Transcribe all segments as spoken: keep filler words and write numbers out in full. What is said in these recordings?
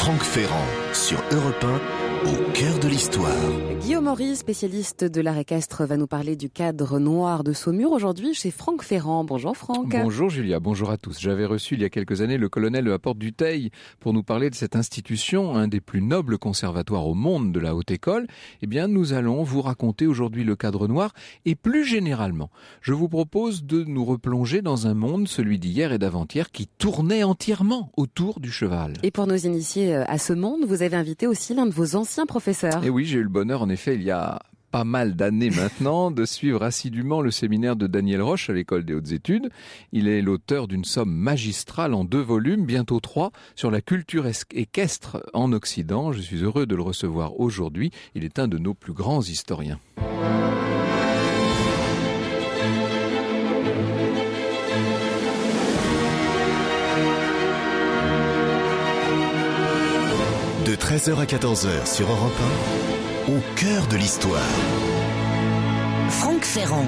Franck Ferrand sur Europe un, au cœur de l'histoire. Guillaume Henry, spécialiste de l'art équestre, va nous parler du cadre noir de Saumur aujourd'hui chez Franck Ferrand. Bonjour Franck. Bonjour Julia, bonjour à tous. J'avais reçu il y a quelques années le colonel de la Porte du Teil pour nous parler de cette institution, un des plus nobles conservatoires au monde de la haute école. Eh bien, nous allons vous raconter aujourd'hui le cadre noir et plus généralement, je vous propose de nous replonger dans un monde, celui d'hier et d'avant-hier, qui tournait entièrement autour du cheval. Et pour nous initier à ce monde, vous avez invité aussi l'un de vos anciens professeurs. Et oui, j'ai eu le bonheur, en effet, il y a pas mal d'années maintenant, de suivre assidûment le séminaire de Daniel Roche à l'École des Hautes Études. Il est l'auteur d'une somme magistrale en deux volumes, bientôt trois, sur la culture équestre en Occident. Je suis heureux de le recevoir aujourd'hui. Il est un de nos plus grands historiens. De treize heures à quatorze heures sur Europe un, au cœur de l'histoire. Franck Ferrand.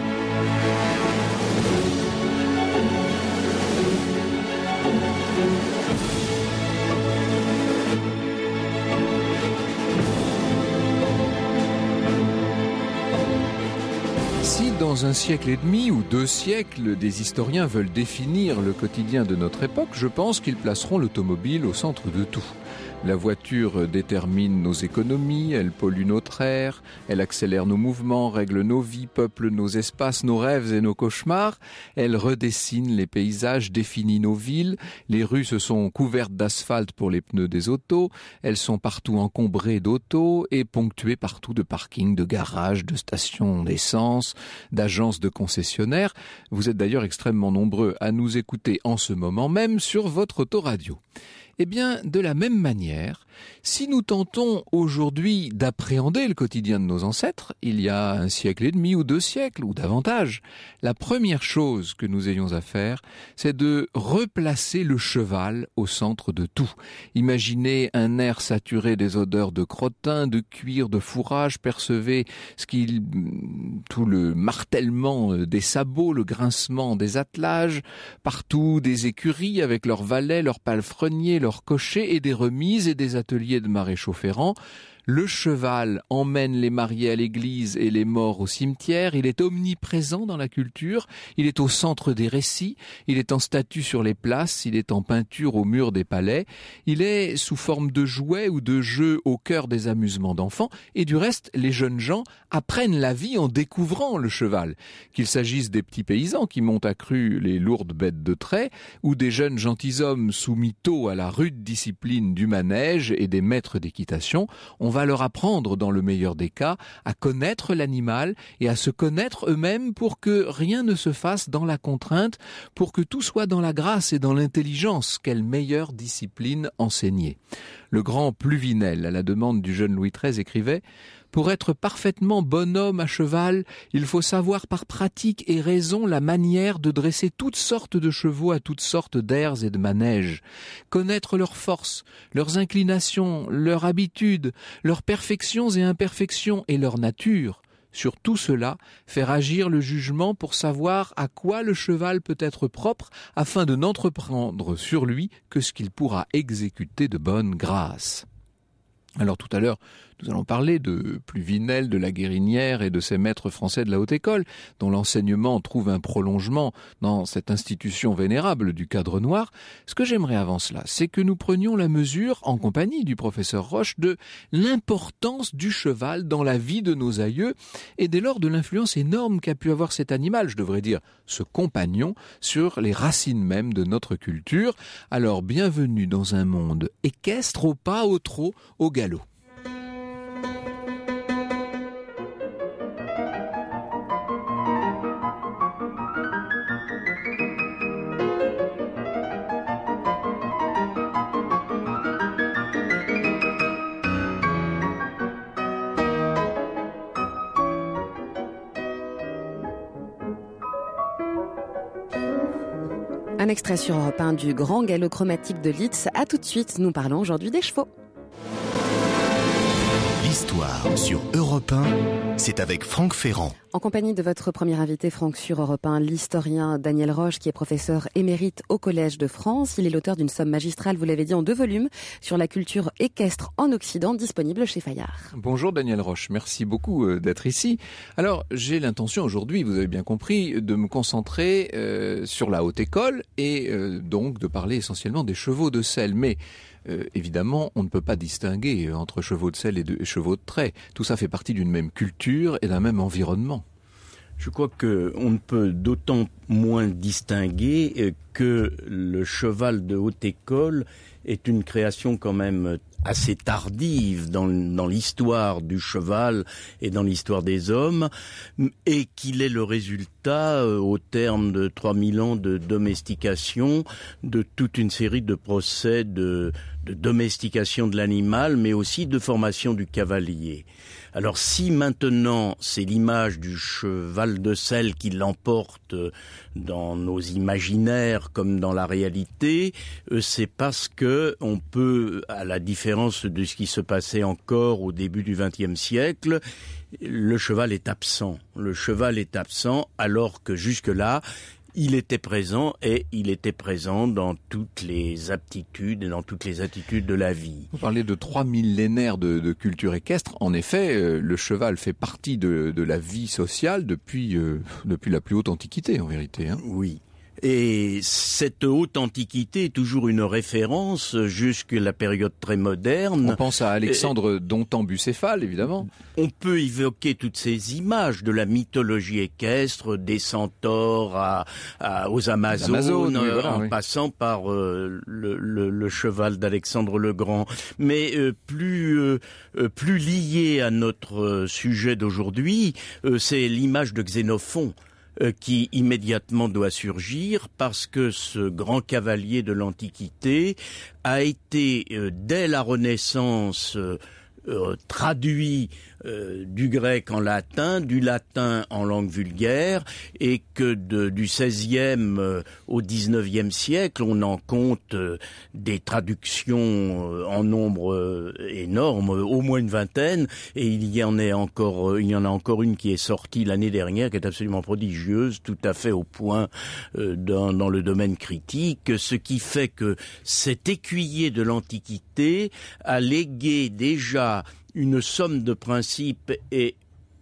Si dans un siècle et demi ou deux siècles, des historiens veulent définir le quotidien de notre époque, je pense qu'ils placeront l'automobile au centre de tout. La voiture détermine nos économies, elle pollue notre air, elle accélère nos mouvements, règle nos vies, peuple nos espaces, nos rêves et nos cauchemars. Elle redessine les paysages, définit nos villes. Les rues se sont couvertes d'asphalte pour les pneus des autos. Elles sont partout encombrées d'autos et ponctuées partout de parkings, de garages, de stations d'essence, d'agences de concessionnaires. Vous êtes d'ailleurs extrêmement nombreux à nous écouter en ce moment même sur votre autoradio. Eh bien, de la même manière, si nous tentons aujourd'hui d'appréhender le quotidien de nos ancêtres, il y a un siècle et demi ou deux siècles ou davantage, la première chose que nous ayons à faire, c'est de replacer le cheval au centre de tout. Imaginez un air saturé des odeurs de crottin, de cuir, de fourrage, percevez ce qu'il, tout le martèlement des sabots, le grincement des attelages, partout des écuries avec leurs valets, leurs palefreniers, leurs cochers et des remises et des ateliers de maréchaux ferrants. Le cheval emmène les mariés à l'église et les morts au cimetière. Il est omniprésent dans la culture. Il est au centre des récits. Il est en statue sur les places. Il est en peinture au mur des palais. Il est sous forme de jouet ou de jeu au cœur des amusements d'enfants. Et du reste, les jeunes gens apprennent la vie en découvrant le cheval. Qu'il s'agisse des petits paysans qui montent à cru les lourdes bêtes de trait ou des jeunes gentilshommes soumis tôt à la rude discipline du manège et des maîtres d'équitation, on On va leur apprendre, dans le meilleur des cas, à connaître l'animal et à se connaître eux-mêmes pour que rien ne se fasse dans la contrainte, pour que tout soit dans la grâce et dans l'intelligence. Quelle meilleure discipline enseigner. Le grand Pluvinel, à la demande du jeune Louis treize, écrivait « Pour être parfaitement bonhomme à cheval, il faut savoir par pratique et raison la manière de dresser toutes sortes de chevaux à toutes sortes d'airs et de manèges. Connaître leurs forces, leurs inclinations, leurs habitudes, leurs perfections et imperfections et leur nature. Sur tout cela, faire agir le jugement pour savoir à quoi le cheval peut être propre afin de n'entreprendre sur lui que ce qu'il pourra exécuter de bonne grâce. » Alors tout à l'heure, nous allons parler de Pluvinel, de la Guérinière et de ces maîtres français de la haute école, dont l'enseignement trouve un prolongement dans cette institution vénérable du cadre noir. Ce que j'aimerais avant cela, c'est que nous prenions la mesure, en compagnie du professeur Roche, de l'importance du cheval dans la vie de nos aïeux et dès lors de l'influence énorme qu'a pu avoir cet animal, je devrais dire ce compagnon, sur les racines mêmes de notre culture. Alors bienvenue dans un monde équestre, au pas, au trot, au galop. Un extrait sur Europe un du grand galop chromatique de Liszt. À tout de suite, nous parlons aujourd'hui des chevaux. Histoire sur Europe un, c'est avec Franck Ferrand. En compagnie de votre premier invité, Franck, sur Europe un, l'historien Daniel Roche, qui est professeur émérite au Collège de France. Il est l'auteur d'une somme magistrale, vous l'avez dit, en deux volumes, sur la culture équestre en Occident, disponible chez Fayard. Bonjour Daniel Roche, merci beaucoup d'être ici. Alors, j'ai l'intention aujourd'hui, vous avez bien compris, de me concentrer euh, sur la haute école et euh, donc de parler essentiellement des chevaux de selle. Mais Euh, évidemment, on ne peut pas distinguer entre chevaux de selle et, de, et chevaux de trait. Tout ça fait partie d'une même culture et d'un même environnement. Je crois qu'on ne peut d'autant moins distinguer que le cheval de haute école est une création quand même assez tardive dans, dans l'histoire du cheval et dans l'histoire des hommes, et qu'il est le résultat, euh, au terme de trois mille ans de domestication, de toute une série de procès de, de domestication de l'animal, mais aussi de formation du cavalier. Alors si maintenant c'est l'image du cheval de selle qui l'emporte dans nos imaginaires comme dans la réalité, c'est parce que on peut, à la différence de ce qui se passait encore au début du vingtième siècle, le cheval est absent. Le cheval est absent alors que jusque-là, il était présent et il était présent dans toutes les aptitudes et dans toutes les attitudes de la vie. Vous parlez de trois millénaires de, de culture équestre. En effet, euh, le cheval fait partie de, de la vie sociale depuis, euh, depuis la plus haute antiquité, en vérité. Hein. Oui. Et cette haute antiquité est toujours une référence jusqu'à la période très moderne. On pense à Alexandre Domtan-Bucéphale, évidemment. On peut évoquer toutes ces images de la mythologie équestre, des centaures à, à, aux Amazones, Amazones oui, voilà, en oui. passant par euh, le, le, le cheval d'Alexandre le Grand. Mais euh, plus, euh, plus lié à notre sujet d'aujourd'hui, euh, c'est l'image de Xénophon, qui immédiatement doit surgir parce que ce grand cavalier de l'Antiquité a été, euh, dès la Renaissance, euh, euh, traduit euh, du grec en latin, du latin en langue vulgaire, et que de, du seizième euh, au dix-neuvième siècle, on en compte euh, des traductions euh, en nombre euh, énorme, euh, au moins une vingtaine, et il y en est encore, euh, il y en a encore une qui est sortie l'année dernière, qui est absolument prodigieuse, tout à fait au point euh, dans, dans le domaine critique, ce qui fait que cet écuyer de l'Antiquité a légué déjà une somme de principes et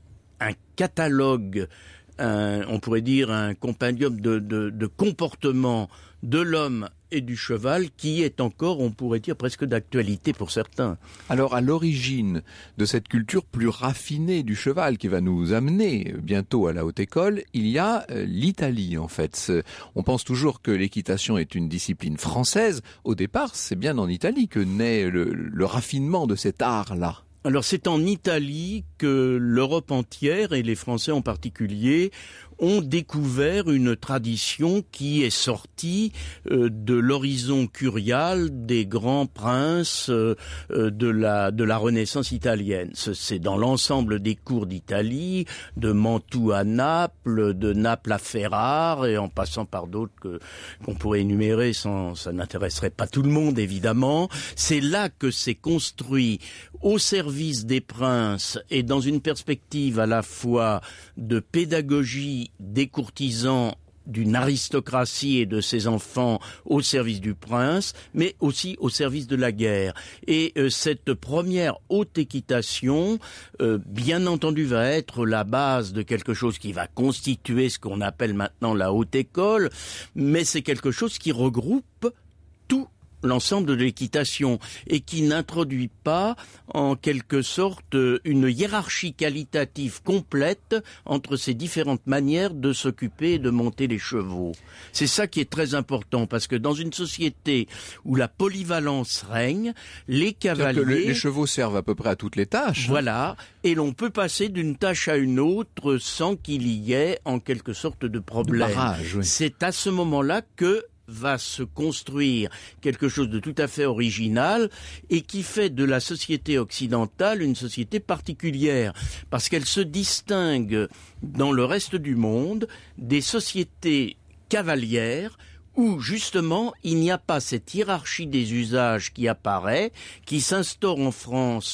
un catalogue, un, on pourrait dire un compendium de, de, de comportements de l'homme et du cheval qui est encore, on pourrait dire, presque d'actualité pour certains. Alors, à l'origine de cette culture plus raffinée du cheval qui va nous amener bientôt à la haute école, il y a euh, l'Italie, en fait. On pense toujours que l'équitation est une discipline française. Au départ, c'est bien en Italie que naît le, le raffinement de cet art-là. Alors, c'est en Italie que l'Europe entière, et les Français en particulier, ont découvert une tradition qui est sortie euh, de l'horizon curial des grands princes euh, de la de la Renaissance italienne. C'est dans l'ensemble des cours d'Italie, de Mantoue à Naples, de Naples à Ferrare, et en passant par d'autres que qu'on pourrait énumérer, sans ça n'intéresserait pas tout le monde évidemment. C'est là que s'est construit, au service des princes et dans une perspective à la fois de pédagogie des courtisans, d'une aristocratie et de ses enfants au service du prince, mais aussi au service de la guerre. Et euh, cette première haute équitation, euh, bien entendu, va être la base de quelque chose qui va constituer ce qu'on appelle maintenant la haute école, mais c'est quelque chose qui regroupe tout l'ensemble de l'équitation et qui n'introduit pas en quelque sorte une hiérarchie qualitative complète entre ces différentes manières de s'occuper et de monter les chevaux. C'est ça qui est très important parce que dans une société où la polyvalence règne, les cavaliers... Que les, les chevaux servent à peu près à toutes les tâches. Voilà, et l'on peut passer d'une tâche à une autre sans qu'il y ait en quelque sorte de problème. De barrage, oui. C'est à ce moment-là que va se construire quelque chose de tout à fait original et qui fait de la société occidentale une société particulière parce qu'elle se distingue dans le reste du monde des sociétés cavalières où justement il n'y a pas cette hiérarchie des usages qui apparaît, qui s'instaure en France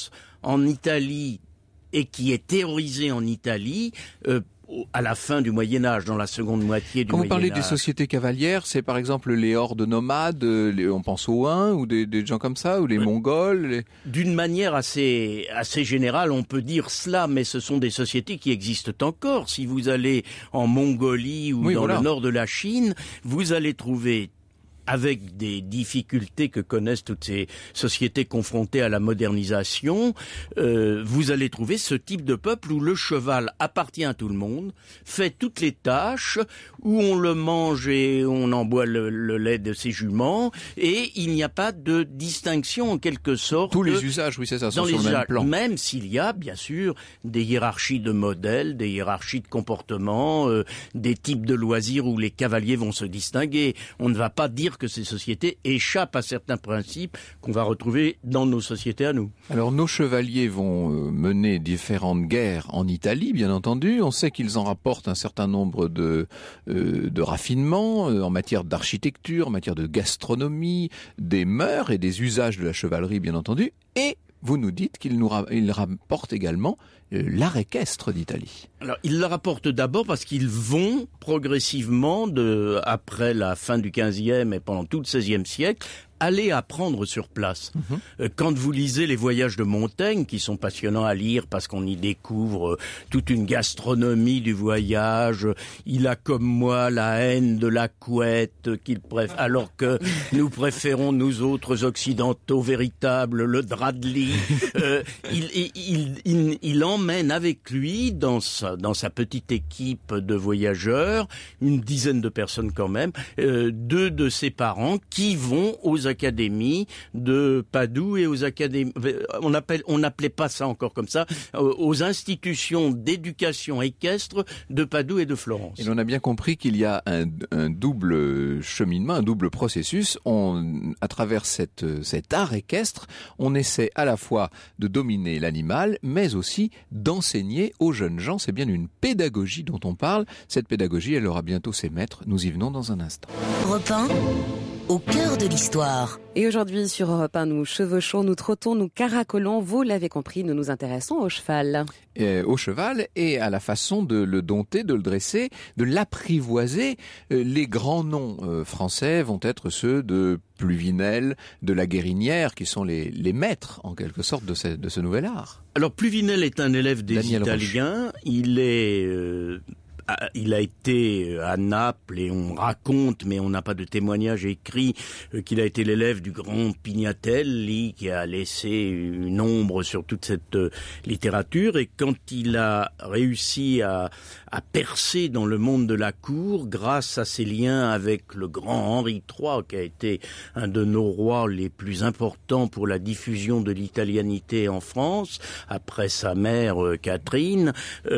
en Italie et qui est théorisé en Italie euh, à la fin du Moyen-Âge, dans la seconde moitié du Moyen-Âge. Quand vous parlez des sociétés cavalières, c'est par exemple les hordes nomades, les, on pense aux Huns ou des, des gens comme ça, ou les oui. Mongols les... D'une manière assez, assez générale, on peut dire cela, mais ce sont des sociétés qui existent encore. Si vous allez en Mongolie ou oui, dans voilà. le nord de la Chine, vous allez trouver, avec des difficultés que connaissent toutes ces sociétés confrontées à la modernisation, euh, vous allez trouver ce type de peuple où le cheval appartient à tout le monde, fait toutes les tâches, où on le mange et on en boit le, le lait de ses juments, et il n'y a pas de distinction en quelque sorte. Tous les usages, oui c'est ça, sont dans sur les le même usages, plan. Même s'il y a bien sûr des hiérarchies de modèles, des hiérarchies de comportements, euh, des types de loisirs où les cavaliers vont se distinguer. On ne va pas dire que ces sociétés échappent à certains principes qu'on va retrouver dans nos sociétés à nous. Alors nos chevaliers vont mener différentes guerres en Italie, bien entendu. On sait qu'ils en rapportent un certain nombre de, euh, de raffinements euh, en matière d'architecture, en matière de gastronomie, des mœurs et des usages de la chevalerie, bien entendu. Et vous nous dites qu'ils nous ra- ils rapportent également euh, l'art équestre d'Italie. Alors, ils le rapportent d'abord parce qu'ils vont progressivement, de, après la fin du quinzième et pendant tout le seizième siècle, aller apprendre sur place. Mmh. Quand vous lisez les voyages de Montaigne, qui sont passionnants à lire parce qu'on y découvre toute une gastronomie du voyage, il a comme moi la haine de la couette, qu'il préfère, alors que nous préférons, nous autres occidentaux véritables, le drap de lit. euh, il, il, il, il emmène avec lui dans sa, dans sa petite équipe de voyageurs, une dizaine de personnes quand même, euh, deux de ses parents qui vont aux académies de Padoue et aux académies, on appelle, on n'appelait pas ça encore comme ça, aux institutions d'éducation équestre de Padoue et de Florence. Et on a bien compris qu'il y a un, un double cheminement, un double processus. On, à travers cette, cet art équestre, on essaie à la fois de dominer l'animal, mais aussi d'enseigner aux jeunes gens. C'est bien une pédagogie dont on parle. Cette pédagogie, elle aura bientôt ses maîtres. Nous y venons dans un instant. Europe un, au cœur de l'histoire. Et aujourd'hui, sur Europe un, nous chevauchons, nous trottons, nous caracolons. Vous l'avez compris, nous nous intéressons au cheval. Euh, au cheval et à la façon de le dompter, de le dresser, de l'apprivoiser. Euh, les grands noms euh, français vont être ceux de Pluvinel, de la Guérinière, qui sont les, les maîtres, en quelque sorte, de ce, de ce nouvel art. Alors, Pluvinel est un élève des Daniel Italiens. Roche. Il est... Euh... Il a été à Naples et on raconte, mais on n'a pas de témoignage écrit, qu'il a été l'élève du grand Pignatelli qui a laissé une ombre sur toute cette littérature. Et quand il a réussi à, à percer dans le monde de la cour, grâce à ses liens avec le grand Henri trois, qui a été un de nos rois les plus importants pour la diffusion de l'italianité en France, après sa mère Catherine,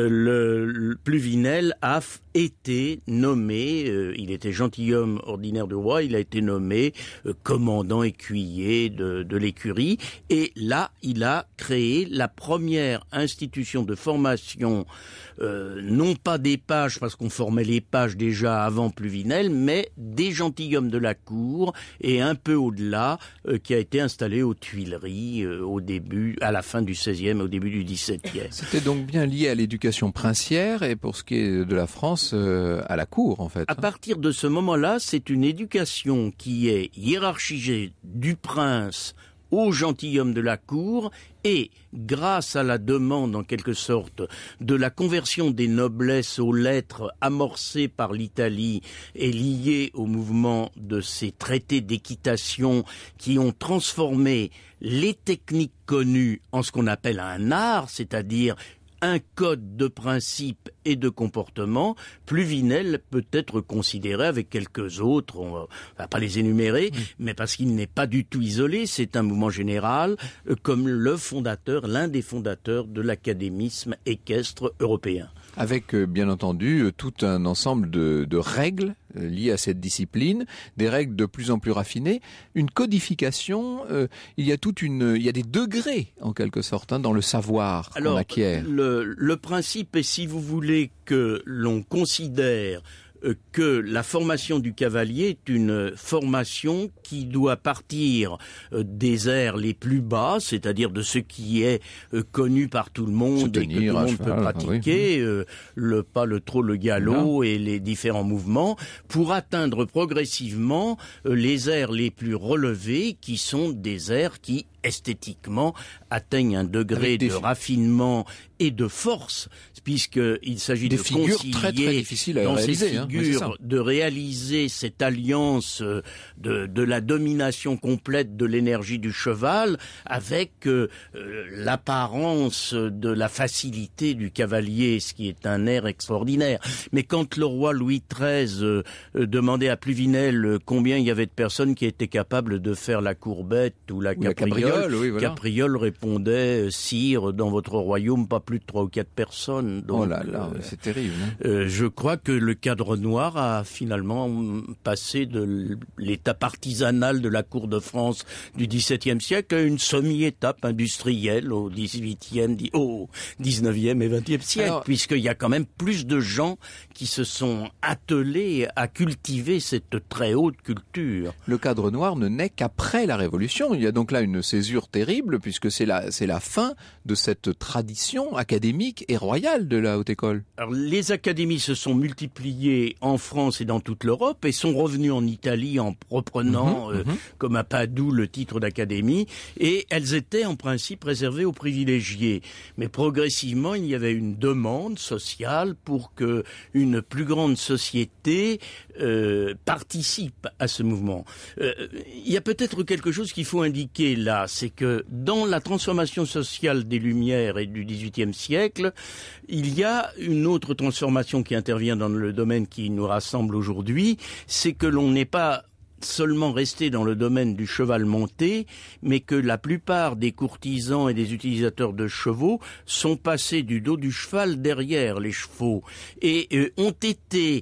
le, le Pluvinel a été nommé, euh, il était gentilhomme ordinaire du roi, il a été nommé euh, commandant écuyer de, de l'écurie, et là, il a créé la première institution de formation, euh, non pas des pages, parce qu'on formait les pages déjà avant Pluvinel, mais des gentilshommes de la cour, et un peu au-delà, euh, qui a été installé aux Tuileries, euh, au début, à la fin du seizième, au début du dix-septième. C'était donc bien lié à l'éducation princière, et pour ce qui est de la France, euh, à la cour, en fait. À partir de ce moment-là, c'est une éducation qui est hiérarchisée du prince au gentilhomme de la cour, et grâce à la demande, en quelque sorte, de la conversion des noblesses aux lettres amorcée par l'Italie et liée au mouvement de ces traités d'équitation qui ont transformé les techniques connues en ce qu'on appelle un art, c'est-à-dire un code de principe et de comportement, Pluvinel peut être considéré avec quelques autres, on va, on va pas les énumérer, oui. mais parce qu'il n'est pas du tout isolé, c'est un mouvement général, euh, comme le fondateur, l'un des fondateurs de l'académisme équestre européen. Avec, euh, bien entendu, euh, tout un ensemble de, de règles euh, liées à cette discipline, des règles de plus en plus raffinées, une codification, euh, il y a toute une, il y a des degrés, en quelque sorte, hein, dans le savoir qu'on acquiert. Le, le principe est, si vous voulez, que l'on considère euh, que la formation du cavalier est une formation qui doit partir euh, des airs les plus bas, c'est-à-dire de ce qui est euh, connu par tout le monde et que tout le monde cheval, peut pratiquer, oui. euh, le pas, le trot, le galop et les différents mouvements, pour atteindre progressivement euh, les airs les plus relevés, qui sont des airs qui esthétiquement atteignent un degré de raffinement et de force, puisqu'il s'agit des de figures concilier très, très difficiles à dans réaliser, ces figures, hein, de réaliser cette alliance de, de la domination complète de l'énergie du cheval avec euh, l'apparence de la facilité du cavalier, ce qui est un air extraordinaire. Mais quand le roi Louis treize euh, demandait à Pluvinel combien il y avait de personnes qui étaient capables de faire la courbette ou la capriole, la capriole, oui, voilà. Capriole répondait, sire, dans votre royaume, pas plus de trois ou quatre personnes. Donc, oh là là, euh, c'est terrible. Hein. Euh, je crois que le cadre noir a finalement passé de l'étape artisanale de la cour de France du dix-septième siècle à une semi-étape industrielle au dix-huitième, au dix-neuvième et vingtième siècle, Alors, puisqu'il y a quand même plus de gens qui se sont attelés à cultiver cette très haute culture. Le cadre noir ne naît qu'après la Révolution. Il y a donc là une césure terrible, puisque c'est la, c'est la fin de cette tradition académique et royale de la haute école. Alors, les académies se sont multipliées en France et dans toute l'Europe et sont revenues en Italie en reprenant, mmh, euh, mmh. comme à Padoue, le titre d'académie, et elles étaient en principe réservées aux privilégiés. Mais progressivement, il y avait une demande sociale pour que une plus grande société euh, participe à ce mouvement. Euh, il y a peut-être quelque chose qu'il faut indiquer là, c'est que dans la transformation sociale des Lumières et du dix-huitième siècle, il y a une autre transformation qui intervient dans le domaine qui nous rassemble aujourd'hui, c'est que l'on n'est pas seulement resté dans le domaine du cheval monté, mais que la plupart des courtisans et des utilisateurs de chevaux sont passés du dos du cheval derrière les chevaux et euh, ont été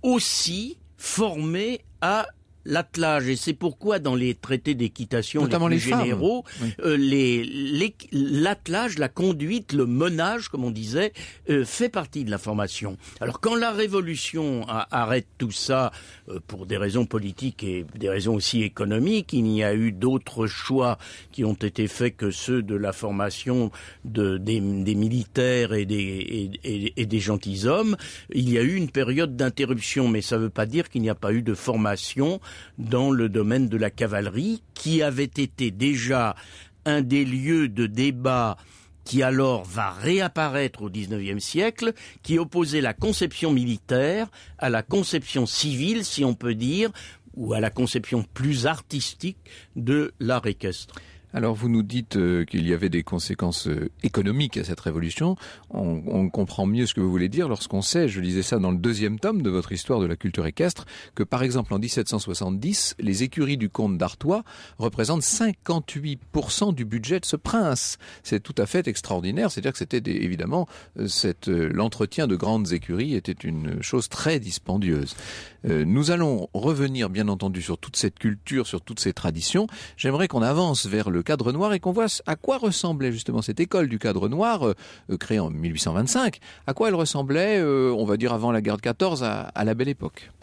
aussi formés à l'attelage, et c'est pourquoi dans les traités d'équitation notamment les plus les généraux, oui. euh, les, les, l'attelage, la conduite, le menage, comme on disait, euh, fait partie de la formation. Alors quand la Révolution a, arrête tout ça, euh, pour des raisons politiques et des raisons aussi économiques, il n'y a eu d'autres choix qui ont été faits que ceux de la formation de, des, des militaires et des, et, et, et des gentilshommes. Il y a eu une période d'interruption, mais ça ne veut pas dire qu'il n'y a pas eu de formation dans le domaine de la cavalerie, qui avait été déjà un des lieux de débat qui alors va réapparaître au dix-neuvième siècle, qui opposait la conception militaire à la conception civile, si on peut dire, ou à la conception plus artistique de l'art équestre. Alors vous nous dites euh, qu'il y avait des conséquences euh, économiques à cette révolution. On, on comprend mieux ce que vous voulez dire lorsqu'on sait, je lisais ça dans le deuxième tome de votre histoire de la culture équestre, que par exemple en dix-sept cent soixante-dix, les écuries du comte d'Artois représentent cinquante-huit pour cent du budget de ce prince. C'est tout à fait extraordinaire, c'est-à-dire que c'était des, évidemment, euh, cette, euh, l'entretien de grandes écuries était une chose très dispendieuse. Euh, nous allons revenir bien entendu sur toute cette culture, sur toutes ces traditions. J'aimerais qu'on avance vers le cadre noir et qu'on voit à quoi ressemblait justement cette école du cadre noir euh, créée en mille huit cent vingt-cinq, à quoi elle ressemblait, euh, on va dire avant la guerre de quatorze, à, à la Belle Époque.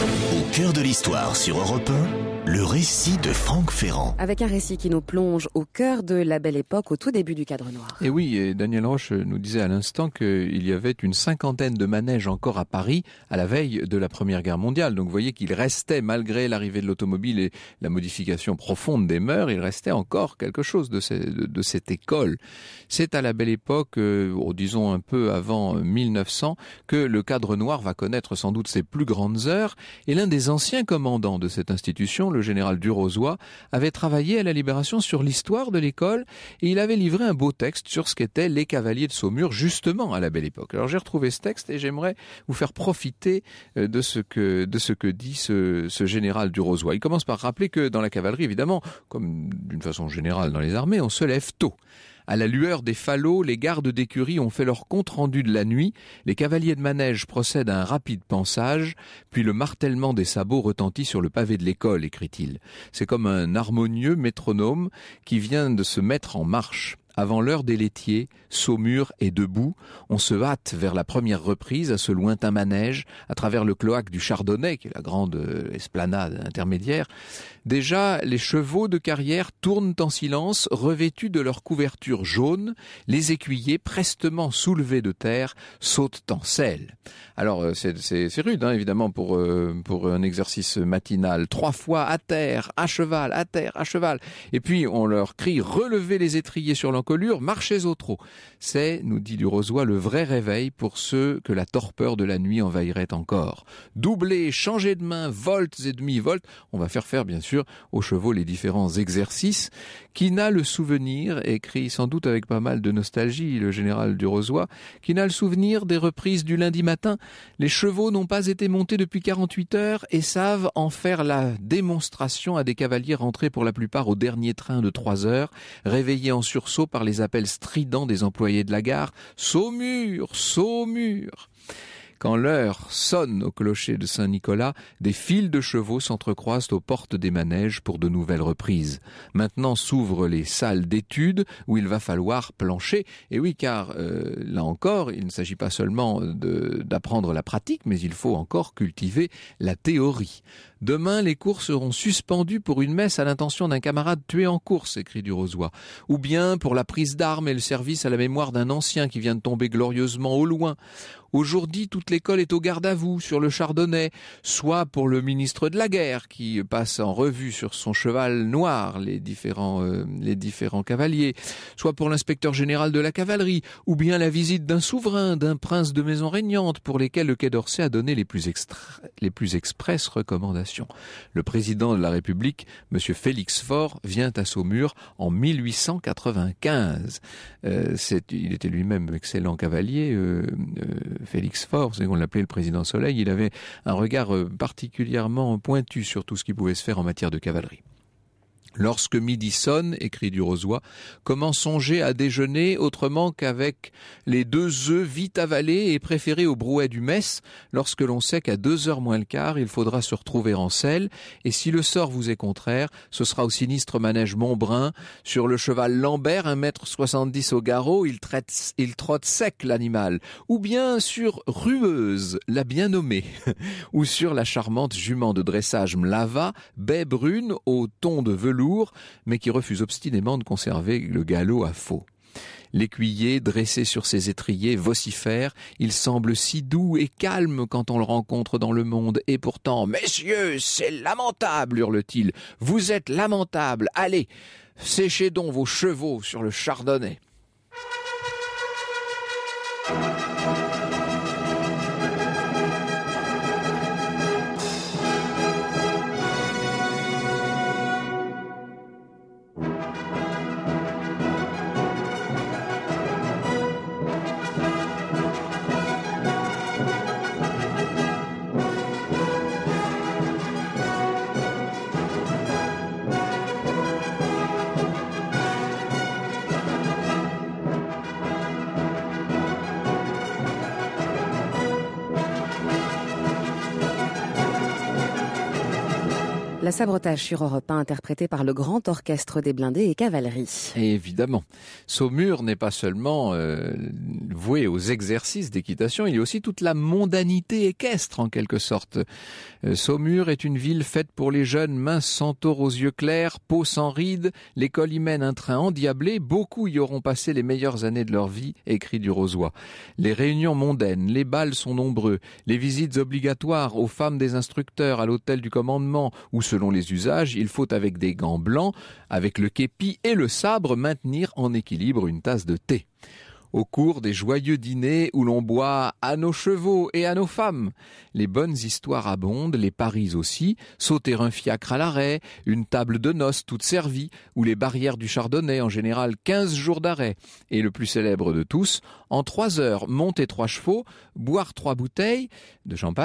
Au cœur de l'histoire sur Europe un, le récit de Franck Ferrand. Avec un récit qui nous plonge au cœur de la Belle Époque, au tout début du cadre noir. Et oui, et Daniel Roche nous disait à l'instant qu'il y avait une cinquantaine de manèges encore à Paris à la veille de la Première Guerre mondiale. Donc vous voyez qu'il restait, malgré l'arrivée de l'automobile et la modification profonde des mœurs, il restait encore quelque chose de, ces, de, de cette école. C'est à la Belle Époque, euh, disons un peu avant mille neuf cents, que le cadre noir va connaître sans doute ses plus grandes heures. Et l'un des anciens commandants de cette institution, le général Durozoy, avait travaillé à la Libération sur l'histoire de l'école et il avait livré un beau texte sur ce qu'étaient les cavaliers de Saumur, justement à la Belle Époque. Alors j'ai retrouvé ce texte et j'aimerais vous faire profiter de ce que, de ce que dit ce, ce général Durozoy. Il commence par rappeler que dans la cavalerie, évidemment, comme d'une façon générale dans les armées, on se lève tôt. À la lueur des falots, les gardes d'écurie ont fait leur compte-rendu de la nuit, les cavaliers de manège procèdent à un rapide pansage, puis le martèlement des sabots retentit sur le pavé de l'école, écrit-il. C'est comme un harmonieux métronome qui vient de se mettre en marche. Avant l'heure des laitiers, Saumur est debout. On se hâte vers la première reprise à ce lointain manège, à travers le cloaque du Chardonnay, qui est la grande esplanade intermédiaire. Déjà, les chevaux de carrière tournent en silence, revêtus de leur couverture jaune. Les écuyers, prestement soulevés de terre, sautent en selle. Alors, c'est, c'est, c'est rude, hein, évidemment, pour, euh, pour un exercice matinal. Trois fois à terre, à cheval, à terre, à cheval. Et puis, on leur crie « Relevez les étriers sur l'encolure, marchez au trot ». C'est, nous dit Durozoy, le vrai réveil pour ceux que la torpeur de la nuit envahirait encore. Doubler, changer de main, volts et demi-volts, on va faire faire, bien sûr, aux chevaux les différents exercices. Qui n'a le souvenir, écrit sans doute avec pas mal de nostalgie le général Durozoy, qui n'a le souvenir des reprises du lundi matin. Les chevaux n'ont pas été montés depuis quarante-huit heures et savent en faire la démonstration à des cavaliers rentrés pour la plupart au dernier train de trois heures, réveillés en sursaut par les appels stridents des employés de la gare. « Saumur, Saumur !» Quand l'heure sonne au clocher de Saint-Nicolas, des files de chevaux s'entrecroisent aux portes des manèges pour de nouvelles reprises. Maintenant s'ouvrent les salles d'études où il va falloir plancher. Et oui, car euh, là encore, il ne s'agit pas seulement de, d'apprendre la pratique, mais il faut encore cultiver la théorie. Demain, les cours seront suspendus pour une messe à l'intention d'un camarade tué en course, écrit Durozoy. Ou bien pour la prise d'armes et le service à la mémoire d'un ancien qui vient de tomber glorieusement au loin. Aujourd'hui, toute l'école est au garde à vous sur le Chardonnay, soit pour le ministre de la guerre qui passe en revue sur son cheval noir les différents, euh, les différents cavaliers, soit pour l'inspecteur général de la cavalerie, ou bien la visite d'un souverain, d'un prince de maison régnante pour lesquels le Quai d'Orsay a donné les plus, extra... les plus expresses recommandations. Le président de la République, M. Félix Faure, vient à Saumur en mille huit cent quatre-vingt-quinze. Euh, c'est, il était lui-même excellent cavalier, euh, euh, Félix Faure, c'est qu'on l'appelait le président Soleil. Il avait un regard particulièrement pointu sur tout ce qui pouvait se faire en matière de cavalerie. Lorsque midi sonne, écrit Durozoy, comment songer à déjeuner autrement qu'avec les deux œufs vite avalés et préférés au brouet du Metz, lorsque l'on sait qu'à deux heures moins le quart, il faudra se retrouver en selle, et si le sort vous est contraire, ce sera au sinistre manège Montbrun, sur le cheval Lambert, un mètre soixante-dix au garrot, il, traite, il trotte sec l'animal, ou bien sur Rueuse, la bien nommée, ou sur la charmante jument de dressage Mlava, baie brune au ton de velours, mais qui refuse obstinément de conserver le galop à faux. L'écuyer, dressé sur ses étriers, vocifère. Il semble si doux et calme quand on le rencontre dans le monde. Et pourtant, « Messieurs, c'est lamentable !» hurle-t-il. « Vous êtes lamentables. Allez, séchez donc vos chevaux sur le Chardonnay. » La Sabretage sur Europe un, interprétée par le Grand Orchestre des Blindés et Cavalerie. Et évidemment, Saumur n'est pas seulement euh, voué aux exercices d'équitation, il y a aussi toute la mondanité équestre en quelque sorte. Euh, Saumur est une ville faite pour les jeunes, minces centaures aux yeux clairs, peau sans rides. L'école y mène un train endiablé, beaucoup y auront passé les meilleures années de leur vie, écrit Durozoy. Les réunions mondaines, les bals sont nombreux, les visites obligatoires aux femmes des instructeurs à l'hôtel du commandement, où selon les usages, il faut avec des gants blancs, avec le képi et le sabre, maintenir en équilibre une tasse de thé. Au cours des joyeux dîners où l'on boit à nos chevaux et à nos femmes. Les bonnes histoires abondent, les paris aussi, sauter un fiacre à l'arrêt, une table de noces toute servie, ou les barrières du Chardonnay, en général quinze jours d'arrêt. Et le plus célèbre de tous, en trois heures, monter trois chevaux, boire trois bouteilles de champagne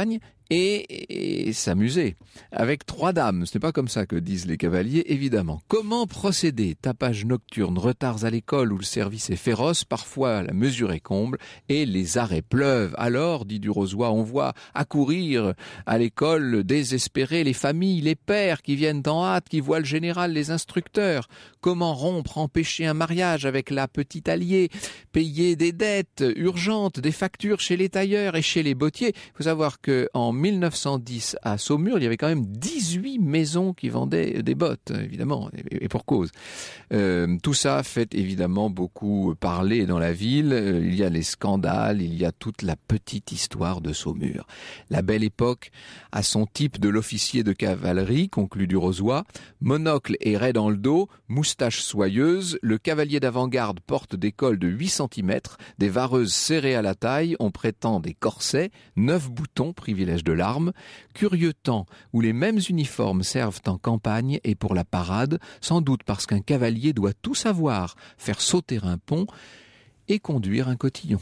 et, et s'amuser. Avec trois dames, ce n'est pas comme ça que disent les cavaliers, évidemment. Comment procéder? Tapage nocturne, retards à l'école où le service est féroce, parfois la mesure est comble, et les arrêts pleuvent. Alors, dit Durozoy, on voit accourir à l'école désespérés les familles, les pères qui viennent en hâte, qui voient le général, les instructeurs. Comment rompre, empêcher un mariage avec la petite alliée, payer des dettes urgentes, des factures chez les tailleurs et chez les bottiers. Il faut savoir qu'en mille neuf cent dix, à Saumur, il y avait quand même dix-huit maisons qui vendaient des bottes, évidemment, et pour cause. Euh, tout ça fait évidemment beaucoup parler dans la ville. Il y a les scandales, il y a toute la petite histoire de Saumur. La belle époque a son type de l'officier de cavalerie, conclut Durozoy, monocle et raie dans le dos, moustache soyeuse, le cavalier d'avant-garde porte des cols de huit centimètres, des vareuses serrées à la taille, on prétend des corsets, neuf boutons, privilège de l'arme, curieux temps où les mêmes uniformes servent en campagne et pour la parade, sans doute parce qu'un cavalier doit tout savoir, faire sauter un pont et conduire un cotillon.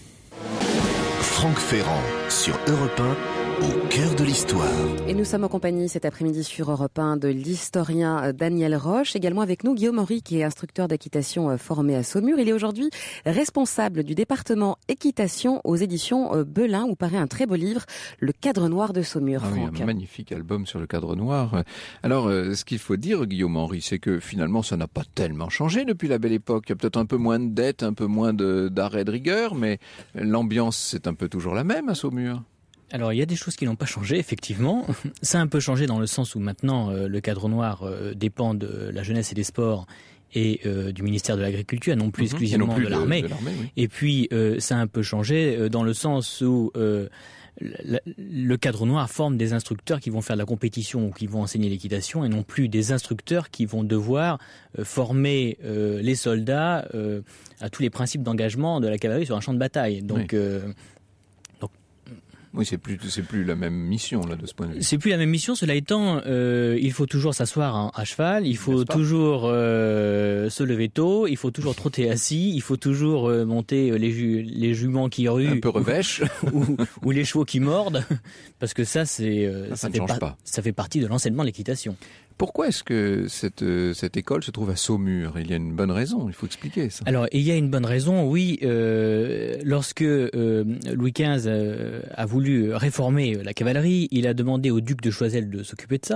Franck Ferrand sur Europe un, au cœur de l'histoire. Et nous sommes en compagnie cet après-midi sur Europe un de l'historien Daniel Roche. Également avec nous Guillaume Henry, qui est instructeur d'équitation formé à Saumur. Il est aujourd'hui responsable du département équitation aux éditions Belin, où paraît un très beau livre, Le Cadre Noir de Saumur. Ah oui, un magnifique album sur le Cadre Noir. Alors, ce qu'il faut dire, Guillaume Henry, c'est que finalement, ça n'a pas tellement changé depuis la belle époque. Il y a peut-être un peu moins de dettes, un peu moins de, d'arrêt de rigueur, mais l'ambiance, c'est un peu toujours la même à Saumur. Alors, il y a des choses qui n'ont pas changé, effectivement. Ça a un peu changé dans le sens où maintenant, euh, le Cadre Noir euh, dépend de la jeunesse et des sports et euh, du ministère de l'Agriculture, et non plus mmh, exclusivement non plus de l'armée. De, de l'armée oui. Et puis, euh, ça a un peu changé euh, dans le sens où euh, le, le Cadre Noir forme des instructeurs qui vont faire de la compétition ou qui vont enseigner l'équitation, et non plus des instructeurs qui vont devoir euh, former euh, les soldats euh, à tous les principes d'engagement de la cavalerie sur un champ de bataille. Donc... Oui. Euh, Oui, c'est plus, c'est plus la même mission, là, de ce point de vue. C'est plus la même mission. Cela étant, euh, il faut toujours s'asseoir à, à cheval, il faut toujours euh, se lever tôt, il faut toujours trotter assis, il faut toujours euh, monter les, ju- les juments qui ruent. Un peu revêche. Ou, ou, ou les chevaux qui mordent. Parce que ça, c'est, euh, ça, ça, ça, ne fait change par- pas. ça fait partie de l'enseignement de l'équitation. Pourquoi est-ce que cette, cette école se trouve à Saumur? Il y a une bonne raison, il faut expliquer ça. Alors, il y a une bonne raison, oui. Euh, lorsque euh, Louis quinze euh, a voulu réformer la cavalerie, il a demandé au duc de Choiseul de s'occuper de ça.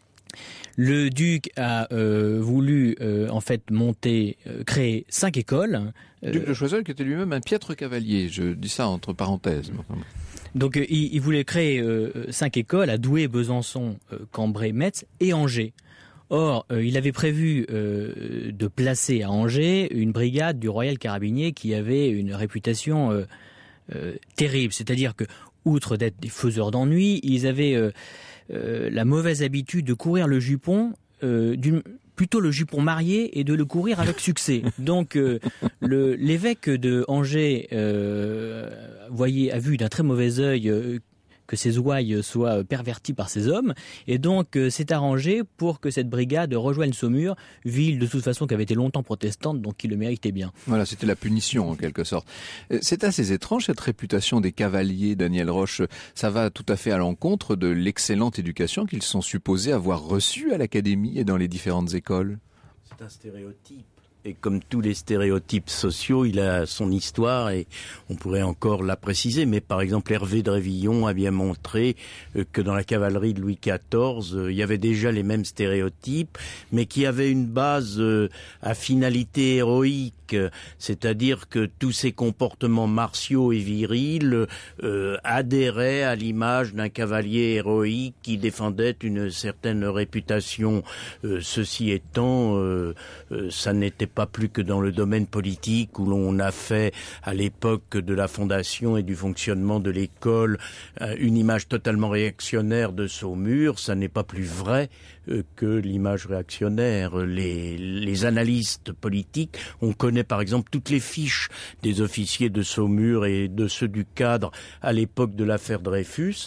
Le duc a euh, voulu euh, en fait monter, euh, créer cinq écoles. Euh, duc de Choiseul qui était lui-même un piètre cavalier, je dis ça entre parenthèses. Donc euh, il, il voulait créer euh, cinq écoles à Douai, Besançon, euh, Cambrai, Metz et Angers. Or, euh, il avait prévu euh, de placer à Angers une brigade du Royal Carabinier qui avait une réputation euh, euh, terrible. C'est-à-dire que, outre d'être des faiseurs d'ennuis, ils avaient euh, euh, la mauvaise habitude de courir le jupon euh, d'une... plutôt le jupon marié et de le courir avec succès. Donc euh, le, l'évêque de Angers euh, voyait, a vu d'un très mauvais œil euh, que ses ouailles soient perverties par ces hommes, et donc euh, s'est arrangé pour que cette brigade rejoigne Saumur, ville de toute façon qui avait été longtemps protestante, donc qui le méritait bien. Voilà, c'était la punition en quelque sorte. C'est assez étrange cette réputation des cavaliers, Daniel Roche. Ça va tout à fait à l'encontre de l'excellente éducation qu'ils sont supposés avoir reçue à l'académie et dans les différentes écoles. C'est un stéréotype. Et comme tous les stéréotypes sociaux, il a son histoire et on pourrait encore la préciser. Mais par exemple, Hervé de Révillon a bien montré que dans la cavalerie de Louis quatorze, il y avait déjà les mêmes stéréotypes, mais qui avaient une base à finalité héroïque. C'est-à-dire que tous ces comportements martiaux et virils euh, adhéraient à l'image d'un cavalier héroïque qui défendait une certaine réputation. Euh, ceci étant, euh, euh, ça n'était pas plus que dans le domaine politique où l'on a fait, à l'époque de la fondation et du fonctionnement de l'école, euh, une image totalement réactionnaire de Saumur. Ça n'est pas plus vrai euh, que l'image réactionnaire. Les, les analystes politiques, on connaît par exemple toutes les fiches des officiers de Saumur et de ceux du cadre à l'époque de l'affaire Dreyfus.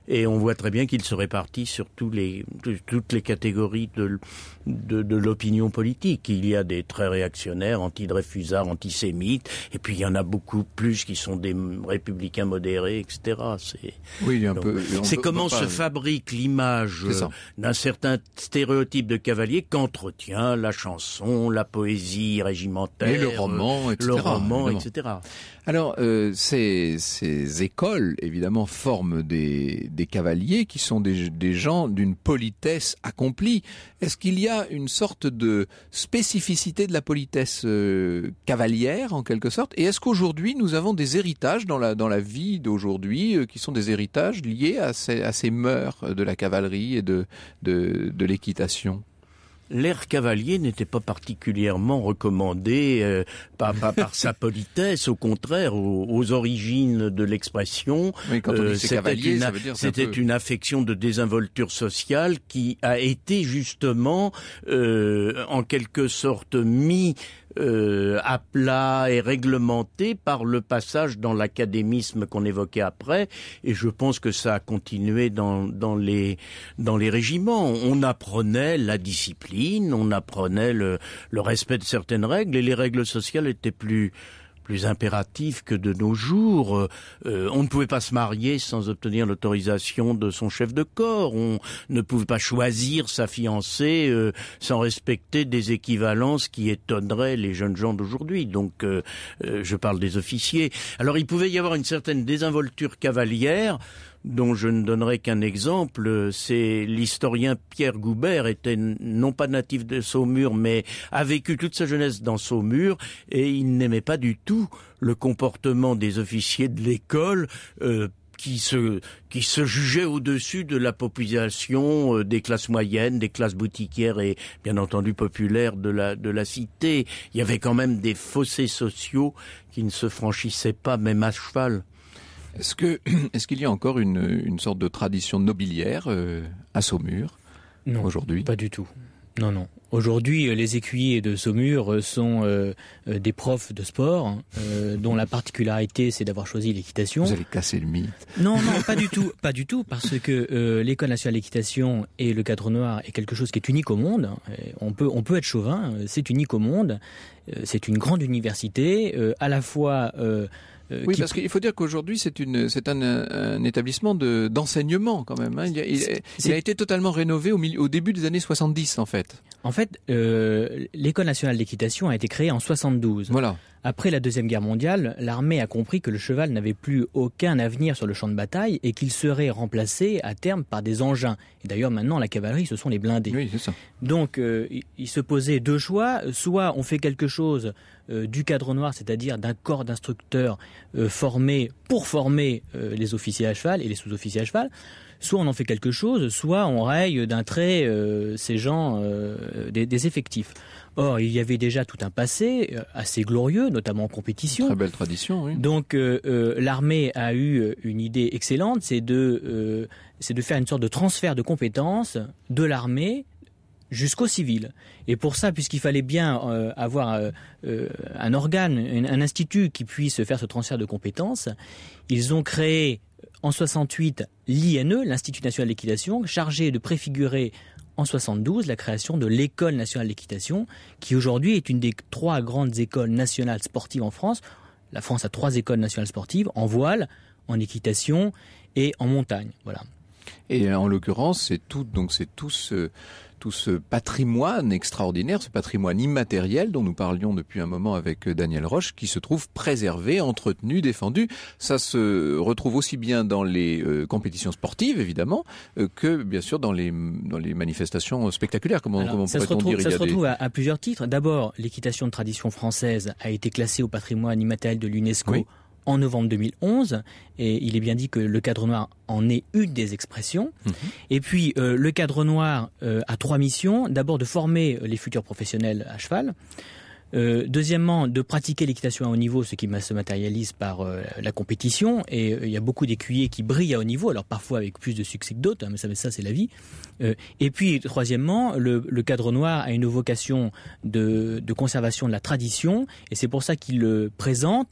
Et on voit très bien qu'il se répartit sur tous les, toutes les catégories de, de, de l'opinion politique. Il y a des très réactionnaires, anti-Dreyfusards, antisémites, et puis il y en a beaucoup plus qui sont des républicains modérés, et cetera. C'est, oui, un donc, peu, c'est peut, comment se pas... fabrique l'image euh, d'un certain stéréotype de cavalier qu'entretient la chanson, la poésie régimentaire, et le roman, et cetera. Le roman, évidemment. et cetera. Alors, euh, ces, ces écoles, évidemment, forment des, des cavaliers qui sont des, des gens d'une politesse accomplie. Est-ce qu'il y a une sorte de spécificité de la politesse euh, cavalière, en quelque sorte? Et est-ce qu'aujourd'hui, nous avons des héritages dans la, dans la vie d'aujourd'hui, euh, qui sont des héritages liés à ces, à ces mœurs de la cavalerie et de, de, de l'équitation? L'air cavalier n'était pas particulièrement recommandé euh, par, par, par sa politesse, au contraire, aux, aux origines de l'expression. Oui, quand on dit euh, c'est cavalier, une, ça veut dire c'était un peu... une affection de désinvolture sociale qui a été justement, euh, en quelque sorte, mis Euh, à plat et réglementé par le passage dans l'académisme qu'on évoquait après, et je pense que ça a continué dans, dans, les, dans les régiments. On apprenait la discipline, on apprenait le, le respect de certaines règles, et les règles sociales étaient plus... plus impératif que de nos jours. Euh, on ne pouvait pas se marier sans obtenir l'autorisation de son chef de corps. On ne pouvait pas choisir sa fiancée euh, sans respecter des équivalences qui étonneraient les jeunes gens d'aujourd'hui. Donc, euh, euh, je parle des officiers. Alors, il pouvait y avoir une certaine désinvolture cavalière, dont je ne donnerai qu'un exemple. C'est l'historien Pierre Goubert, était non pas natif de Saumur, mais a vécu toute sa jeunesse dans Saumur, et il n'aimait pas du tout le comportement des officiers de l'école, euh, qui se qui se jugeaient au-dessus de la population euh, des classes moyennes, des classes boutiquières et bien entendu populaires de la de la cité. Il y avait quand même des fossés sociaux qui ne se franchissaient pas, même à cheval. Est-ce que, est-ce qu'il y a encore une, une sorte de tradition nobiliaire euh, à Saumur non, aujourd'hui? Pas du tout. Non, non. Aujourd'hui, les écuyers de Saumur sont euh, des profs de sport, euh, dont la particularité, c'est d'avoir choisi l'équitation. Vous allez casser le mythe. Non, non, pas du tout, pas du tout, parce que euh, l'École nationale d'équitation et le Cadre Noir est quelque chose qui est unique au monde. On peut, on peut être chauvin, c'est unique au monde. C'est une grande université, euh, à la fois. Euh, Euh, oui, qui... parce qu'il faut dire qu'aujourd'hui, c'est, une, c'est un, un établissement de, d'enseignement quand même. Hein. Il, a, il, il a été totalement rénové au, milieu, au début des années soixante-dix, en fait. En fait, euh, l'École nationale d'équitation a été créée en soixante-douze. Voilà. Après la Deuxième Guerre mondiale, l'armée a compris que le cheval n'avait plus aucun avenir sur le champ de bataille et qu'il serait remplacé à terme par des engins. Et d'ailleurs, maintenant, la cavalerie, ce sont les blindés. Oui, c'est ça. Donc, euh, il se posait deux choix. Soit on fait quelque chose euh, du Cadre Noir, c'est-à-dire d'un corps d'instructeurs euh, formés pour former euh, les officiers à cheval et les sous-officiers à cheval. Soit on en fait quelque chose, soit on raye d'un trait euh, ces gens euh, des, des effectifs. Or, il y avait déjà tout un passé assez glorieux, notamment en compétition. Très belle tradition, oui. Donc, euh, euh, l'armée a eu une idée excellente, c'est de, euh, c'est de faire une sorte de transfert de compétences de l'armée jusqu'au civil. Et pour ça, puisqu'il fallait bien euh, avoir euh, euh, un organe, un, un institut qui puisse faire ce transfert de compétences, ils ont créé en soixante-huit l'I N E, l'Institut national d'équitation, chargé de préfigurer en soixante-douze la création de l'École nationale d'équitation, qui aujourd'hui est une des trois grandes écoles nationales sportives en France. La France a trois écoles nationales sportives, en voile, en équitation et en montagne. Voilà. Et en l'occurrence, c'est tout, donc c'est tout ce, tout ce patrimoine extraordinaire, ce patrimoine immatériel dont nous parlions depuis un moment avec Daniel Roche, qui se trouve préservé, entretenu, défendu. Ça se retrouve aussi bien dans les euh, compétitions sportives, évidemment, euh, que bien sûr dans les, dans les manifestations spectaculaires, comme, Alors, comment ça pourrait-on se retrouve, dire. Ça il y a se retrouve des... à, à plusieurs titres. D'abord, l'équitation de tradition française a été classée au patrimoine immatériel de l'UNESCO. Oui. En novembre deux mille onze, et il est bien dit que le Cadre Noir en est une des expressions. Mmh. Et puis, euh, le Cadre Noir euh, a trois missions. D'abord, de former les futurs professionnels à cheval. Euh, deuxièmement, de pratiquer l'équitation à haut niveau, ce qui se matérialise par euh, la compétition. Et euh, il y a beaucoup d'écuyers qui brillent à haut niveau, alors parfois avec plus de succès que d'autres, hein, mais ça, ça c'est la vie. Euh, et puis, troisièmement, le, le Cadre Noir a une vocation de, de conservation de la tradition, et c'est pour ça qu'il le présente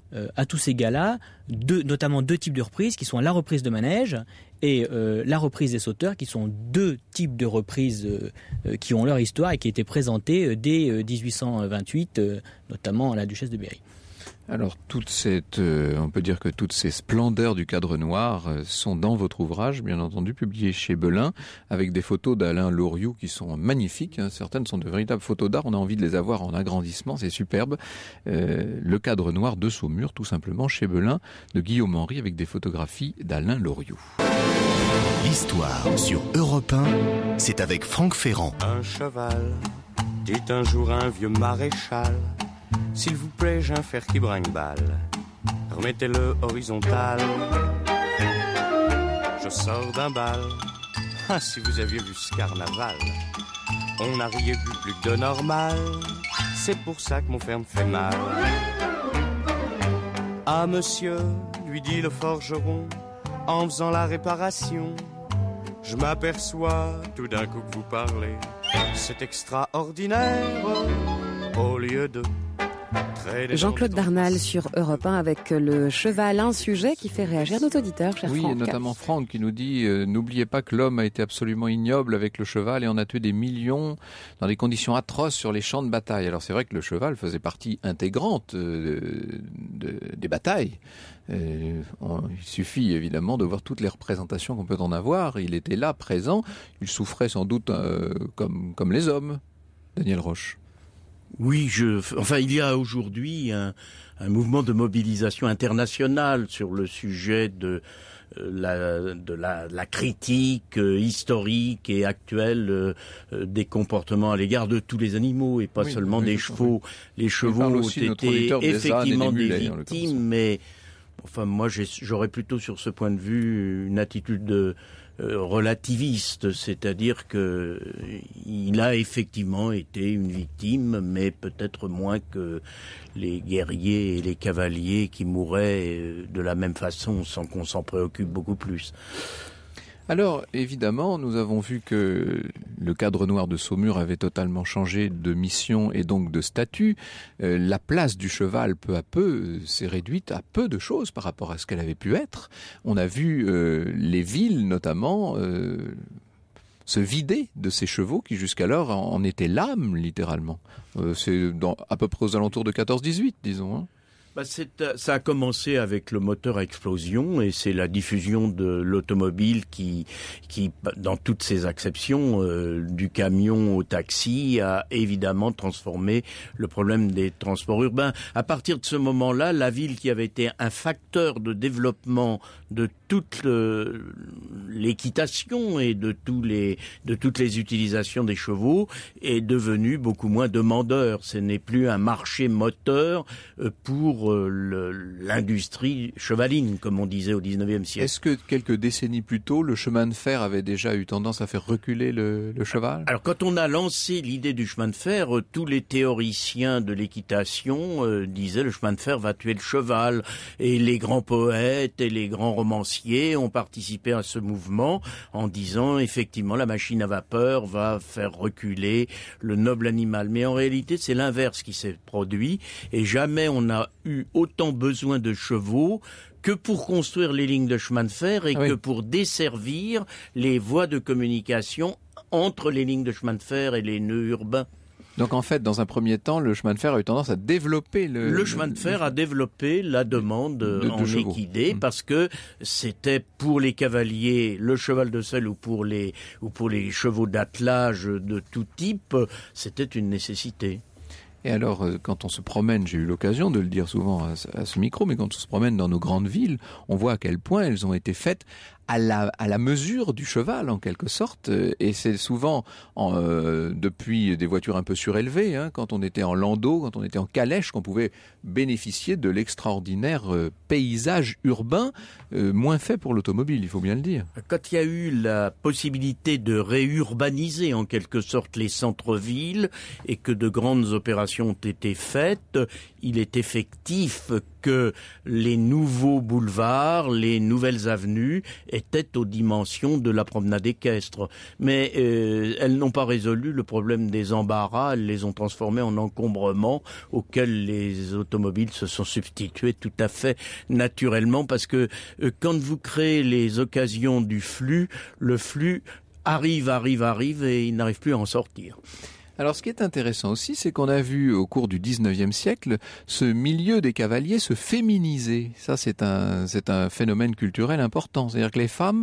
euh, à tous ces gars-là, deux, notamment deux types de reprises qui sont la reprise de manège et euh, la reprise des sauteurs, qui sont deux types de reprises euh, euh, qui ont leur histoire et qui étaient présentées euh, dès euh, dix-huit cent vingt-huit, euh, notamment à la Duchesse de Berry. Alors, toute cette, euh, on peut dire que toutes ces splendeurs du cadre noir euh, sont dans votre ouvrage, bien entendu, publié chez Belin, avec des photos d'Alain Loriot qui sont magnifiques. Hein. Certaines sont de véritables photos d'art. On a envie de les avoir en agrandissement, c'est superbe. Euh, le cadre noir de Saumur, tout simplement, chez Belin, de Guillaume Henry, avec des photographies d'Alain Loriot. L'histoire sur Europe un, c'est avec Franck Ferrand. Un cheval, dit un jour un vieux maréchal. S'il vous plaît, j'ai un fer qui brinque-balle. Remettez-le horizontal. Je sors d'un bal. Ah, si vous aviez vu ce carnaval. On n'a rien vu plus que de normal. C'est pour ça que mon fer me fait mal. Ah, monsieur, lui dit le forgeron, en faisant la réparation, je m'aperçois tout d'un coup que vous parlez. C'est extraordinaire. Au lieu de... Jean-Claude Darnal sur Europe un avec le cheval, un sujet qui fait réagir nos auditeurs, cher Oui, Franck. et notamment Franck qui nous dit euh, « N'oubliez pas que l'homme a été absolument ignoble avec le cheval et en a tué des millions dans des conditions atroces sur les champs de bataille. » Alors c'est vrai que le cheval faisait partie intégrante euh, de, de, des batailles. Euh, on, il suffit évidemment de voir toutes les représentations qu'on peut en avoir. Il était là, présent. Il souffrait sans doute euh, comme, comme les hommes. Daniel Roche. Oui, je, enfin, il y a aujourd'hui un, un mouvement de mobilisation internationale sur le sujet de euh, la, de la, la critique euh, historique et actuelle euh, des comportements à l'égard de tous les animaux et pas oui, seulement oui, des chevaux. Oui. Les chevaux ont été effectivement des, des victimes, mais enfin, moi, j'ai, j'aurais plutôt sur ce point de vue une attitude de relativiste, c'est-à-dire que il a effectivement été une victime, mais peut-être moins que les guerriers et les cavaliers qui mouraient de la même façon sans qu'on s'en préoccupe beaucoup plus. Alors, évidemment, nous avons vu que le cadre noir de Saumur avait totalement changé de mission et donc de statut. Euh, la place du cheval, peu à peu, s'est réduite à peu de choses par rapport à ce qu'elle avait pu être. On a vu euh, les villes, notamment, euh, se vider de ces chevaux qui, jusqu'alors, en étaient l'âme, littéralement. Euh, c'est dans, à peu près aux alentours de quatorze dix-huit, disons, hein. Bah c'est, ça a commencé avec le moteur à explosion et c'est la diffusion de l'automobile qui, qui dans toutes ses acceptions, euh, du camion au taxi, a évidemment transformé le problème des transports urbains. À partir de ce moment-là, la ville qui avait été un facteur de développement de toute le, l'équitation et de tous les de toutes les utilisations des chevaux est devenue beaucoup moins demandeur. Ce n'est plus un marché moteur pour Le, l'industrie chevaline, comme on disait au dix-neuvième siècle. Est-ce que quelques décennies plus tôt, le chemin de fer avait déjà eu tendance à faire reculer le, le cheval ? Alors, quand on a lancé l'idée du chemin de fer, euh, tous les théoriciens de l'équitation euh, disaient le chemin de fer va tuer le cheval. Et les grands poètes et les grands romanciers ont participé à ce mouvement en disant effectivement la machine à vapeur va faire reculer le noble animal. Mais en réalité, c'est l'inverse qui s'est produit et jamais on a eu autant besoin de chevaux que pour construire les lignes de chemin de fer et ah oui. que pour desservir les voies de communication entre les lignes de chemin de fer et les nœuds urbains. Donc en fait, dans un premier temps, le chemin de fer a eu tendance à développer le... Le chemin de fer a développé la demande de, en de équidé mmh. parce que c'était pour les cavaliers, le cheval de selle ou pour les, ou pour les chevaux d'attelage de tout type, c'était une nécessité. Et alors, quand on se promène, j'ai eu l'occasion de le dire souvent à ce, à ce micro, mais quand on se promène dans nos grandes villes, on voit à quel point elles ont été faites à la, à la mesure du cheval, en quelque sorte. Et c'est souvent en, euh, depuis des voitures un peu surélevées, hein, quand on était en landau, quand on était en calèche, qu'on pouvait bénéficier de l'extraordinaire euh, paysage urbain, euh, moins fait pour l'automobile, il faut bien le dire. Quand il y a eu la possibilité de réurbaniser, en quelque sorte, les centres-villes, et que de grandes opérations opérations ont été faites, il est effectif que les nouveaux boulevards, les nouvelles avenues étaient aux dimensions de la promenade équestre. Mais euh, elles n'ont pas résolu le problème des embarras, elles les ont transformés en encombrements auxquels les automobiles se sont substitués tout à fait naturellement, parce que euh, quand vous créez les occasions du flux, le flux arrive, arrive, arrive et il n'arrive plus à en sortir. Alors ce qui est intéressant aussi, c'est qu'on a vu au cours du dix-neuvième siècle ce milieu des cavaliers se féminiser. Ça, c'est un, c'est un phénomène culturel important. C'est-à-dire que les femmes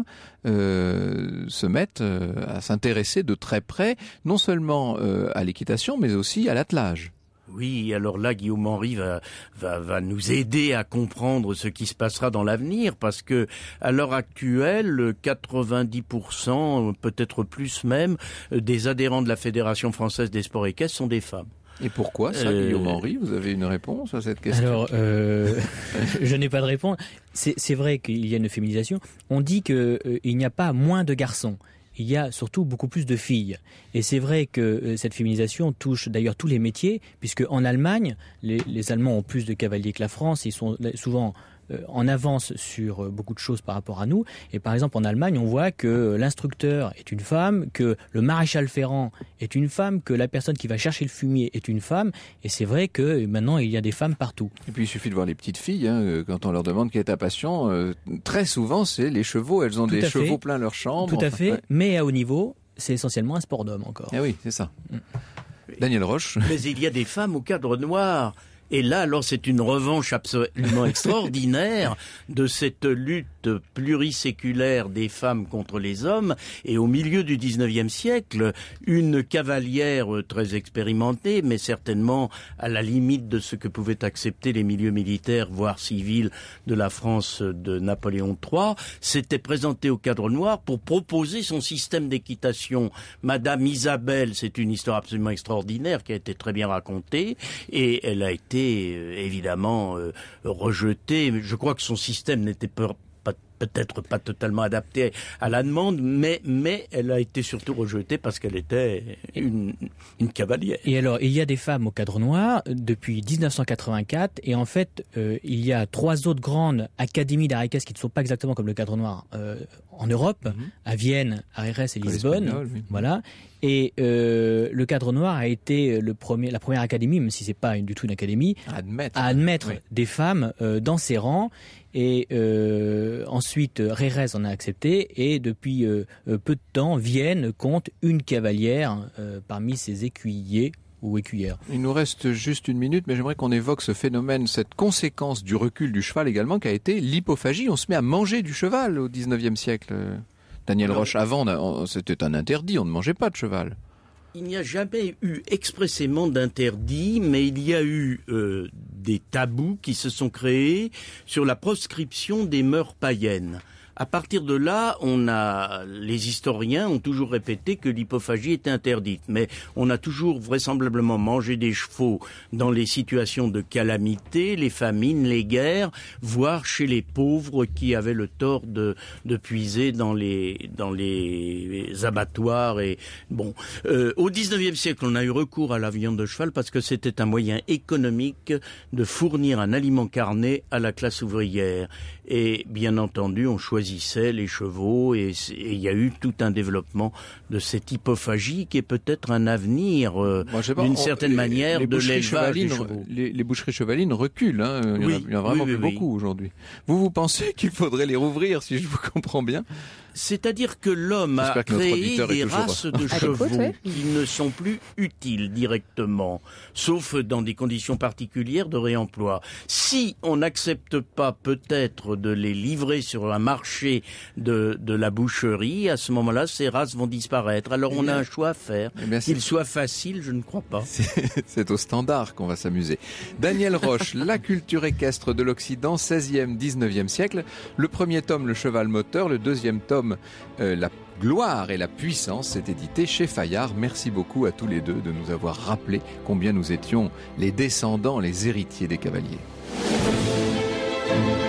euh, se mettent euh, à s'intéresser de très près, non seulement euh, à l'équitation, mais aussi à l'attelage. Oui, alors là, Guillaume Henry va, va, va nous aider à comprendre ce qui se passera dans l'avenir, parce que à l'heure actuelle, quatre-vingt-dix pour cent, peut-être plus même, des adhérents de la Fédération française des sports équestres sont des femmes. Et pourquoi ça, euh... Guillaume Henry? Vous avez une réponse à cette question? Alors, euh, je n'ai pas de réponse. C'est, c'est vrai qu'il y a une féminisation. On dit qu'il euh, n'y a pas moins de garçons. Il y a surtout beaucoup plus de filles. Et c'est vrai que euh, cette féminisation touche d'ailleurs tous les métiers, puisque en Allemagne, les, les Allemands ont plus de cavaliers que la France. Ils sont souvent euh, en avance sur euh, beaucoup de choses par rapport à nous. Et par exemple, en Allemagne, on voit que euh, l'instructeur est une femme, que le maréchal ferrant est une femme, que la personne qui va chercher le fumier est une femme. Et c'est vrai que euh, maintenant, il y a des femmes partout. Et puis, il suffit de voir les petites filles. Hein, quand on leur demande quelle est ta passion, euh, très souvent, c'est les chevaux. Elles ont Tout des chevaux fait. plein leur chambre. Tout à fait. Ouais. Mais à haut niveau, c'est essentiellement un sport d'homme encore. Ah oui, c'est ça. Mm. Daniel Roche. Mais il y a des femmes au cadre noir. Et là, alors, c'est une revanche absolument extraordinaire de cette lutte pluriséculaire des femmes contre les hommes. Et au milieu du dix-neuvième siècle, une cavalière très expérimentée, mais certainement à la limite de ce que pouvaient accepter les milieux militaires, voire civils, de la France de Napoléon trois, s'était présentée au cadre noir pour proposer son système d'équitation. Madame Isabelle, c'est une histoire absolument extraordinaire qui a été très bien racontée, et elle a été évidemment euh, rejeté. Je crois que son système n'était pas, pas, peut-être pas totalement adapté à la demande, mais, mais elle a été surtout rejetée parce qu'elle était une, une cavalière. Et alors, il y a des femmes au cadre noir depuis dix-neuf cent quatre-vingt-quatre, et en fait, euh, il y a trois autres grandes académies d'art équestre qui ne sont pas exactement comme le cadre noir euh, en Europe, mm-hmm. à Vienne, à Jerez et Lisbonne. Oui. Voilà. Et euh, le cadre noir a été le premier, la première académie, même si c'est pas du tout une académie, à admettre, à admettre oui. des femmes euh, dans ses rangs. Et euh, ensuite, Jerez en a accepté. Et depuis euh, peu de temps, Vienne compte une cavalière euh, parmi ses écuyers ou écuyères. Il nous reste juste une minute, mais j'aimerais qu'on évoque ce phénomène, cette conséquence du recul du cheval également, qui a été l'hypophagie. On se met à manger du cheval au dix-neuvième siècle. Daniel Alors, Roche, avant, on, c'était un interdit, on ne mangeait pas de cheval. Il n'y a jamais eu expressément d'interdit, mais il y a eu euh, des tabous qui se sont créés sur la proscription des mœurs païennes. À partir de là, on a, les historiens ont toujours répété que l'hypophagie était interdite, mais on a toujours vraisemblablement mangé des chevaux dans les situations de calamité, les famines, les guerres, voire chez les pauvres qui avaient le tort de, de puiser dans les, dans les abattoirs. Et bon, euh, au dix-neuvième siècle, on a eu recours à la viande de cheval parce que c'était un moyen économique de fournir un aliment carné à la classe ouvrière. Et bien entendu, on choisissait les chevaux et il y a eu tout un développement de cette hypophagie qui est peut-être un avenir, euh, Moi, pas, d'une on, certaine les, manière, les de l'élevage des chevaux. Les, les boucheries chevalines reculent, hein. il, oui, y en a, il y en a vraiment oui, plus oui, beaucoup oui. aujourd'hui. Vous, vous pensez qu'il faudrait les rouvrir, si je vous comprends bien? C'est-à-dire que l'homme a créé des races de chevaux qui ne sont plus utiles directement, sauf dans des conditions particulières de réemploi. Si on n'accepte pas peut-être de les livrer sur un marché de, de la boucherie, à ce moment-là, ces races vont disparaître. Alors on a un choix à faire. Qu'il soit facile, je ne crois pas. C'est, c'est au standard qu'on va s'amuser. Daniel Roche, La culture équestre de l'Occident, seizième, dix-neuvième siècle. Le premier tome, Le cheval moteur. Le deuxième tome, Euh, La gloire et la puissance, c'est édité chez Fayard. Merci beaucoup à tous les deux de nous avoir rappelé combien nous étions les descendants, les héritiers des cavaliers.